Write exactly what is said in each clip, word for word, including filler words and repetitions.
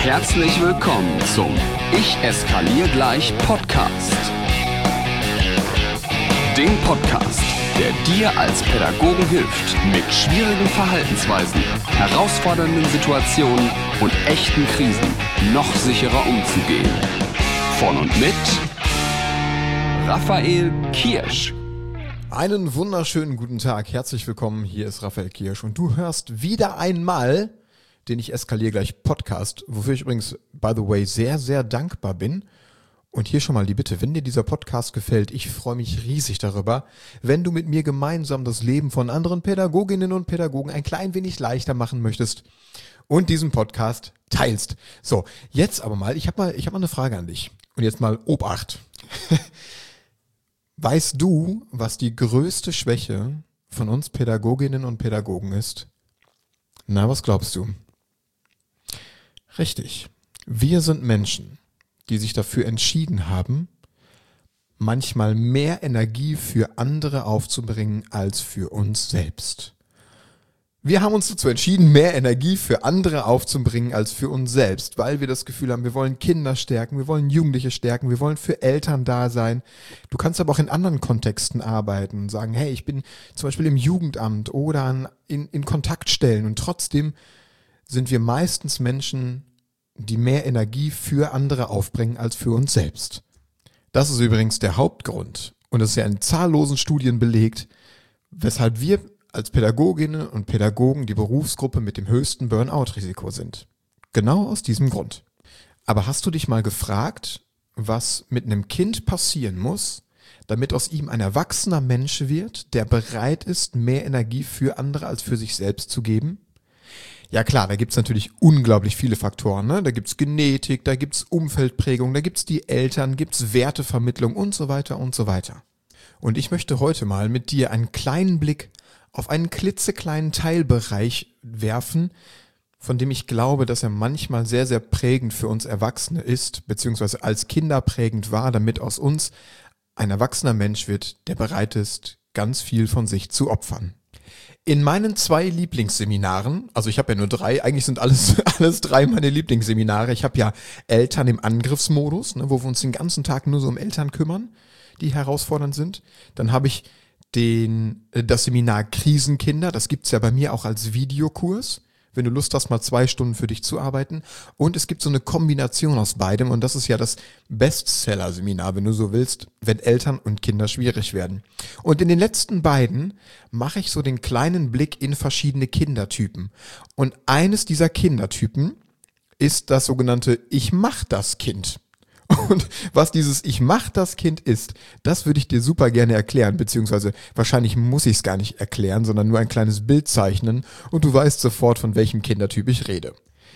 Herzlich willkommen zum Ich eskaliere gleich Podcast. Dem Podcast, der dir als Pädagogen hilft, mit schwierigen Verhaltensweisen, herausfordernden Situationen und echten Krisen noch sicherer umzugehen. Von und mit Raphael Kirsch. Einen wunderschönen guten Tag, herzlich willkommen, hier ist Raphael Kirsch und du hörst wieder einmal den Ich eskaliere gleich Podcast, wofür ich übrigens, by the way, sehr, sehr dankbar bin. Und hier schon mal die Bitte, wenn dir dieser Podcast gefällt, ich freue mich riesig darüber, wenn du mit mir gemeinsam das Leben von anderen Pädagoginnen und Pädagogen ein klein wenig leichter machen möchtest und diesen Podcast teilst. So, jetzt aber mal, ich habe mal, ich habe mal eine Frage an dich und jetzt mal Obacht. Weißt du, was die größte Schwäche von uns Pädagoginnen und Pädagogen ist? Na, was glaubst du? Richtig. Wir sind Menschen, die sich dafür entschieden haben, manchmal mehr Energie für andere aufzubringen als für uns selbst. Wir haben uns dazu entschieden, mehr Energie für andere aufzubringen als für uns selbst, weil wir das Gefühl haben, wir wollen Kinder stärken, wir wollen Jugendliche stärken, wir wollen für Eltern da sein. Du kannst aber auch in anderen Kontexten arbeiten und sagen, hey, ich bin zum Beispiel im Jugendamt oder an, in, in Kontaktstellen und trotzdem sind wir meistens Menschen, die mehr Energie für andere aufbringen als für uns selbst. Das ist übrigens der Hauptgrund und das ist ja in zahllosen Studien belegt, weshalb wir als Pädagoginnen und Pädagogen die Berufsgruppe mit dem höchsten Burnout-Risiko sind. Genau aus diesem Grund. Aber hast du dich mal gefragt, was mit einem Kind passieren muss, damit aus ihm ein erwachsener Mensch wird, der bereit ist, mehr Energie für andere als für sich selbst zu geben? Ja klar, da gibt's natürlich unglaublich viele Faktoren, ne? Da gibt's Genetik, da gibt's Umfeldprägung, da gibt's die Eltern, gibt's Wertevermittlung und so weiter und so weiter. Und ich möchte heute mal mit dir einen kleinen Blick auf einen klitzekleinen Teilbereich werfen, von dem ich glaube, dass er manchmal sehr, sehr prägend für uns Erwachsene ist, beziehungsweise als Kinder prägend war, damit aus uns ein erwachsener Mensch wird, der bereit ist, ganz viel von sich zu opfern. In meinen zwei Lieblingsseminaren, also ich habe ja nur drei, eigentlich sind alles alles drei meine Lieblingsseminare. Ich habe ja Eltern im Angriffsmodus, ne, wo wir uns den ganzen Tag nur so um Eltern kümmern, die herausfordernd sind. Dann habe ich den das Seminar Krisenkinder, das gibt's ja bei mir auch als Videokurs, wenn du Lust hast, mal zwei Stunden für dich zu arbeiten. Und es gibt so eine Kombination aus beidem und das ist ja das Bestseller-Seminar, wenn du so willst, wenn Eltern und Kinder schwierig werden. Und in den letzten beiden mache ich so den kleinen Blick in verschiedene Kindertypen. Und eines dieser Kindertypen ist das sogenannte Ich mach das Kind. Und was dieses Ich mach das Kind ist, das würde ich dir super gerne erklären, beziehungsweise wahrscheinlich muss ich es gar nicht erklären, sondern nur ein kleines Bild zeichnen und du weißt sofort, von welchem Kindertyp ich rede.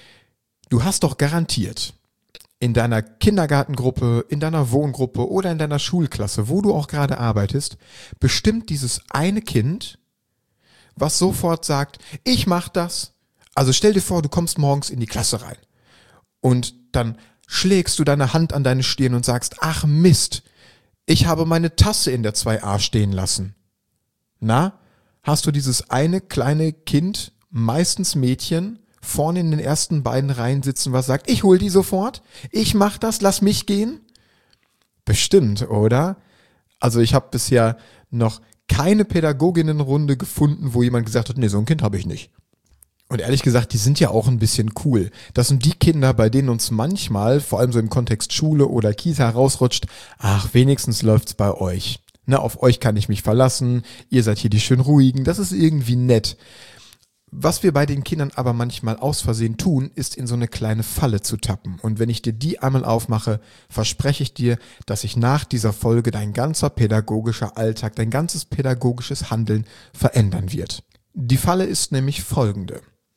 Du hast doch garantiert in deiner Kindergartengruppe, in deiner Wohngruppe oder in deiner Schulklasse, wo du auch gerade arbeitest, bestimmt dieses eine Kind, was sofort sagt, ich mach das. Also stell dir vor, du kommst morgens in die Klasse rein und dann schlägst du deine Hand an deine Stirn und sagst, ach Mist, ich habe meine Tasse in der zwei a stehen lassen. Na, hast du dieses eine kleine Kind, meistens Mädchen, vorne in den ersten beiden Reihen sitzen, was sagt, ich hol die sofort, ich mach das, lass mich gehen? Bestimmt, oder? Also ich habe bisher noch keine Pädagoginnenrunde gefunden, wo jemand gesagt hat, nee, so ein Kind habe ich nicht. Und ehrlich gesagt, die sind ja auch ein bisschen cool. Das sind die Kinder, bei denen uns manchmal, vor allem so im Kontext Schule oder Kita rausrutscht, ach, wenigstens läuft's bei euch. Na, auf euch kann ich mich verlassen, ihr seid hier die schön ruhigen, das ist irgendwie nett. Was wir bei den Kindern aber manchmal aus Versehen tun, ist in so eine kleine Falle zu tappen. Und wenn ich dir die einmal aufmache, verspreche ich dir, dass sich nach dieser Folge dein ganzer pädagogischer Alltag, dein ganzes pädagogisches Handeln verändern wird. Die Falle ist nämlich folgende.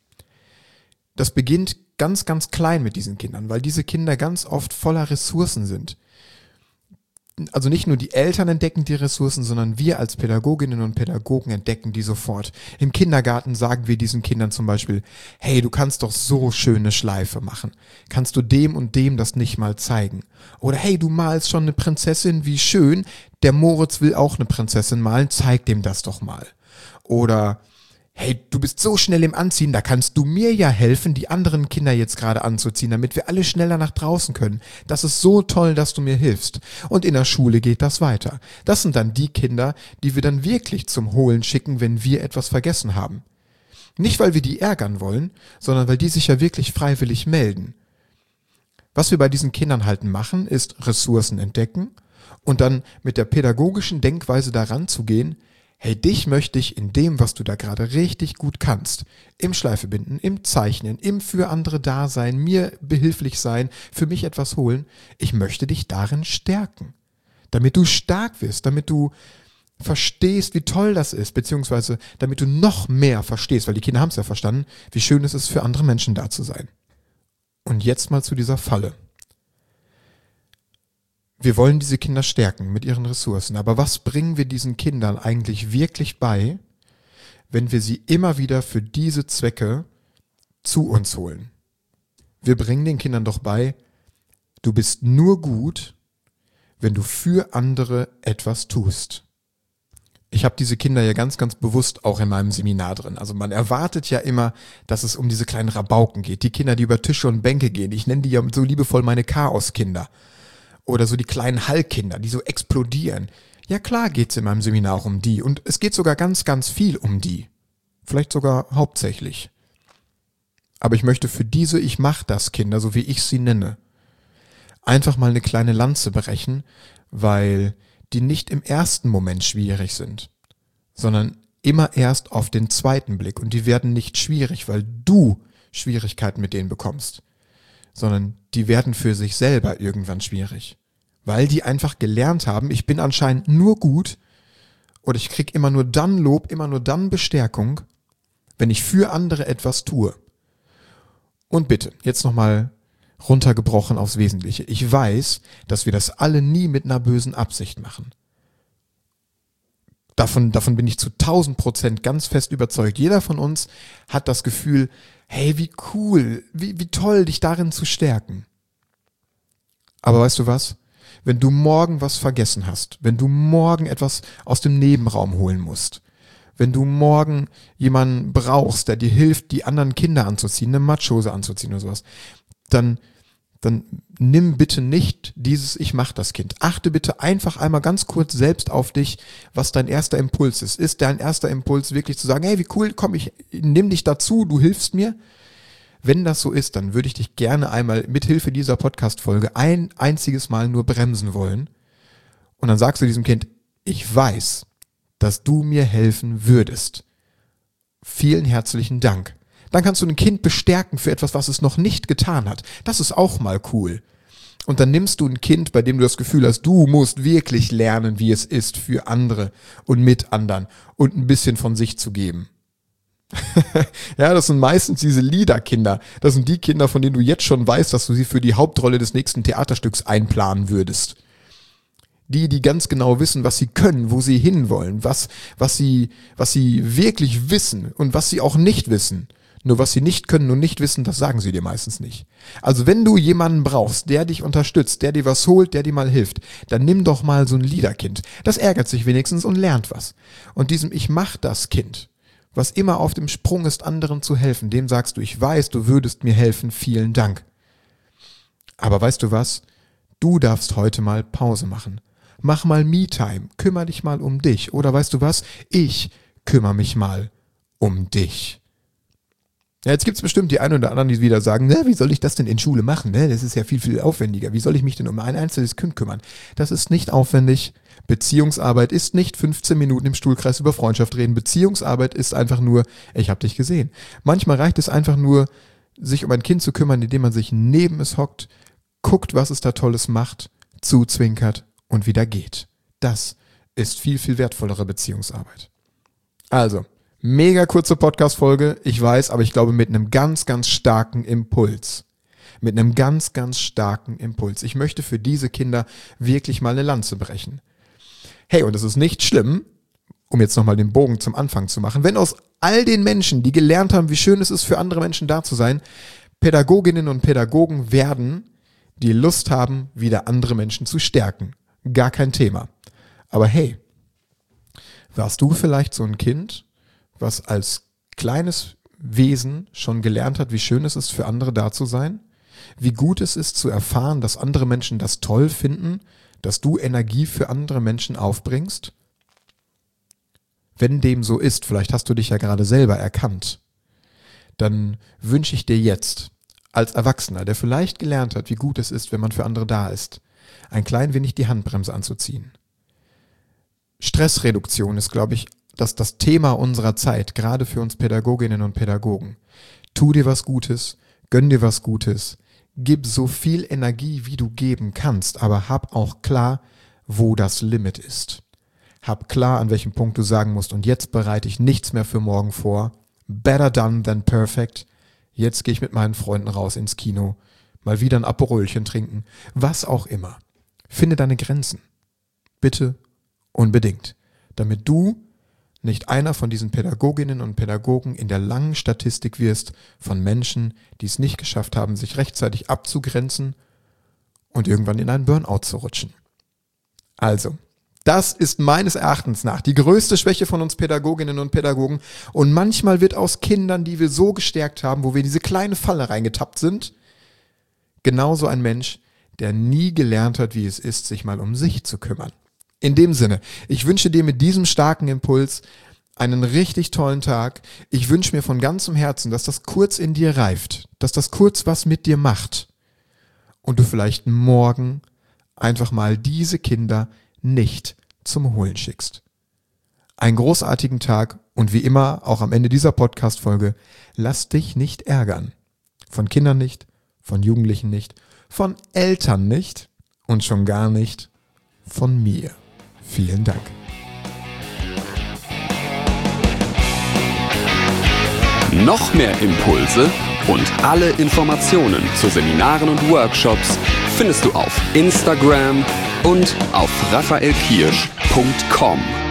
Das beginnt ganz, ganz klein mit diesen Kindern, weil diese Kinder ganz oft voller Ressourcen sind. Also nicht nur die Eltern entdecken die Ressourcen, sondern wir als Pädagoginnen und Pädagogen entdecken die sofort. Im Kindergarten sagen wir diesen Kindern zum Beispiel, hey, du kannst doch so schöne Schleife machen. Kannst du dem und dem das nicht mal zeigen? Oder hey, du malst schon eine Prinzessin, wie schön. Der Moritz will auch eine Prinzessin malen, zeig dem das doch mal. Oder Hey, du bist so schnell im Anziehen, da kannst du mir ja helfen, die anderen Kinder jetzt gerade anzuziehen, damit wir alle schneller nach draußen können. Das ist so toll, dass du mir hilfst. Und in der Schule geht das weiter. Das sind dann die Kinder, die wir dann wirklich zum Holen schicken, wenn wir etwas vergessen haben. Nicht, weil wir die ärgern wollen, sondern weil die sich ja wirklich freiwillig melden. Was wir bei diesen Kindern halt machen, ist Ressourcen entdecken und dann mit der pädagogischen Denkweise daran zu gehen, hey, dich möchte ich in dem, was du da gerade richtig gut kannst, im Schleifebinden, im Zeichnen, im für andere Dasein, mir behilflich sein, für mich etwas holen, ich möchte dich darin stärken, damit du stark wirst, damit du verstehst, wie toll das ist, beziehungsweise damit du noch mehr verstehst, weil die Kinder haben es ja verstanden, wie schön es ist, für andere Menschen da zu sein. Und jetzt mal zu dieser Falle. Wir wollen diese Kinder stärken mit ihren Ressourcen, aber was bringen wir diesen Kindern eigentlich wirklich bei, wenn wir sie immer wieder für diese Zwecke zu uns holen? Wir bringen den Kindern doch bei, du bist nur gut, wenn du für andere etwas tust. Ich habe diese Kinder ja ganz, ganz bewusst auch in meinem Seminar drin. Also man erwartet ja immer, dass es um diese kleinen Rabauken geht. Die Kinder, die über Tische und Bänke gehen. Ich nenne die ja so liebevoll meine Chaoskinder. Oder so die kleinen Hallkinder, die so explodieren. Ja klar geht's in meinem Seminar auch um die. Und es geht sogar ganz, ganz viel um die. Vielleicht sogar hauptsächlich. Aber ich möchte für diese Ich mach das Kinder, so wie ich sie nenne, einfach mal eine kleine Lanze brechen, weil die nicht im ersten Moment schwierig sind, sondern immer erst auf den zweiten Blick. Und die werden nicht schwierig, weil du Schwierigkeiten mit denen bekommst, sondern die werden für sich selber irgendwann schwierig, weil die einfach gelernt haben, ich bin anscheinend nur gut oder ich krieg immer nur dann Lob, immer nur dann Bestärkung, wenn ich für andere etwas tue. Und bitte, jetzt nochmal runtergebrochen aufs Wesentliche. Ich weiß, dass wir das alle nie mit einer bösen Absicht machen. Davon, davon bin ich zu tausend Prozent ganz fest überzeugt. Jeder von uns hat das Gefühl, hey, wie cool, wie, wie toll, dich darin zu stärken. Aber weißt du was? Wenn du morgen was vergessen hast, wenn du morgen etwas aus dem Nebenraum holen musst, wenn du morgen jemanden brauchst, der dir hilft, die anderen Kinder anzuziehen, eine Matschhose anzuziehen oder sowas, dann, dann nimm bitte nicht dieses Ich mach das Kind. Achte bitte einfach einmal ganz kurz selbst auf dich, was dein erster Impuls ist. Ist dein erster Impuls wirklich zu sagen, hey, wie cool, komm, ich nimm dich dazu, du hilfst mir? Wenn das so ist, dann würde ich dich gerne einmal mithilfe dieser Podcast-Folge ein einziges Mal nur bremsen wollen. Und dann sagst du diesem Kind, ich weiß, dass du mir helfen würdest. Vielen herzlichen Dank. Dann kannst du ein Kind bestärken für etwas, was es noch nicht getan hat. Das ist auch mal cool. Und dann nimmst du ein Kind, bei dem du das Gefühl hast, du musst wirklich lernen, wie es ist, für andere und mit anderen und ein bisschen von sich zu geben. Ja, das sind meistens diese Liederkinder. Das sind die Kinder, von denen du jetzt schon weißt, dass du sie für die Hauptrolle des nächsten Theaterstücks einplanen würdest. Die, die ganz genau wissen, was sie können, wo sie hinwollen, was, was sie, was sie wirklich wissen und was sie auch nicht wissen. Nur was sie nicht können und nicht wissen, das sagen sie dir meistens nicht. Also wenn du jemanden brauchst, der dich unterstützt, der dir was holt, der dir mal hilft, dann nimm doch mal so ein Liederkind. Das ärgert sich wenigstens und lernt was. Und diesem Ich mach das Kind, was immer auf dem Sprung ist, anderen zu helfen, dem sagst du, ich weiß, du würdest mir helfen, vielen Dank. Aber weißt du was? Du darfst heute mal Pause machen. Mach mal Me-Time, kümmere dich mal um dich. Oder weißt du was? Ich kümmere mich mal um dich. Ja, jetzt gibt's bestimmt die einen oder anderen, die wieder sagen, ne, wie soll ich das denn in Schule machen? Ne? Das ist ja viel, viel aufwendiger. Wie soll ich mich denn um ein einzelnes Kind kümmern? Das ist nicht aufwendig. Beziehungsarbeit ist nicht fünfzehn Minuten im Stuhlkreis über Freundschaft reden. Beziehungsarbeit ist einfach nur, ich habe dich gesehen. Manchmal reicht es einfach nur, sich um ein Kind zu kümmern, indem man sich neben es hockt, guckt, was es da Tolles macht, zuzwinkert und wieder geht. Das ist viel, viel wertvollere Beziehungsarbeit. Also, mega kurze Podcast-Folge, ich weiß, aber ich glaube mit einem ganz, ganz starken Impuls. Mit einem ganz, ganz starken Impuls. Ich möchte für diese Kinder wirklich mal eine Lanze brechen. Hey, und es ist nicht schlimm, um jetzt nochmal den Bogen zum Anfang zu machen, wenn aus all den Menschen, die gelernt haben, wie schön es ist, für andere Menschen da zu sein, Pädagoginnen und Pädagogen werden, die Lust haben, wieder andere Menschen zu stärken. Gar kein Thema. Aber hey, warst du vielleicht so ein Kind, was als kleines Wesen schon gelernt hat, wie schön es ist, für andere da zu sein, wie gut es ist zu erfahren, dass andere Menschen das toll finden, dass du Energie für andere Menschen aufbringst? Wenn dem so ist, vielleicht hast du dich ja gerade selber erkannt, dann wünsche ich dir jetzt als Erwachsener, der vielleicht gelernt hat, wie gut es ist, wenn man für andere da ist, ein klein wenig die Handbremse anzuziehen. Stressreduktion ist, glaube ich, das, das Thema unserer Zeit, gerade für uns Pädagoginnen und Pädagogen. Tu dir was Gutes, gönn dir was Gutes, gib so viel Energie, wie du geben kannst, aber hab auch klar, wo das Limit ist. Hab klar, an welchem Punkt du sagen musst, und jetzt bereite ich nichts mehr für morgen vor. Better done than perfect. Jetzt gehe ich mit meinen Freunden raus ins Kino, mal wieder ein Aperolchen trinken, was auch immer. Finde deine Grenzen. Bitte, unbedingt. Damit du nicht einer von diesen Pädagoginnen und Pädagogen in der langen Statistik wirst von Menschen, die es nicht geschafft haben, sich rechtzeitig abzugrenzen und irgendwann in einen Burnout zu rutschen. Also, das ist meines Erachtens nach die größte Schwäche von uns Pädagoginnen und Pädagogen. Und manchmal wird aus Kindern, die wir so gestärkt haben, wo wir in diese kleine Falle reingetappt sind, genauso ein Mensch, der nie gelernt hat, wie es ist, sich mal um sich zu kümmern. In dem Sinne, ich wünsche dir mit diesem starken Impuls einen richtig tollen Tag. Ich wünsche mir von ganzem Herzen, dass das kurz in dir reift, dass das kurz was mit dir macht und du vielleicht morgen einfach mal diese Kinder nicht zum Holen schickst. Einen großartigen Tag und wie immer, auch am Ende dieser Podcast-Folge, lass dich nicht ärgern. Von Kindern nicht, von Jugendlichen nicht, von Eltern nicht und schon gar nicht von mir. Vielen Dank. Noch mehr Impulse und alle Informationen zu Seminaren und Workshops findest du auf Instagram und auf raphael kirsch punkt com.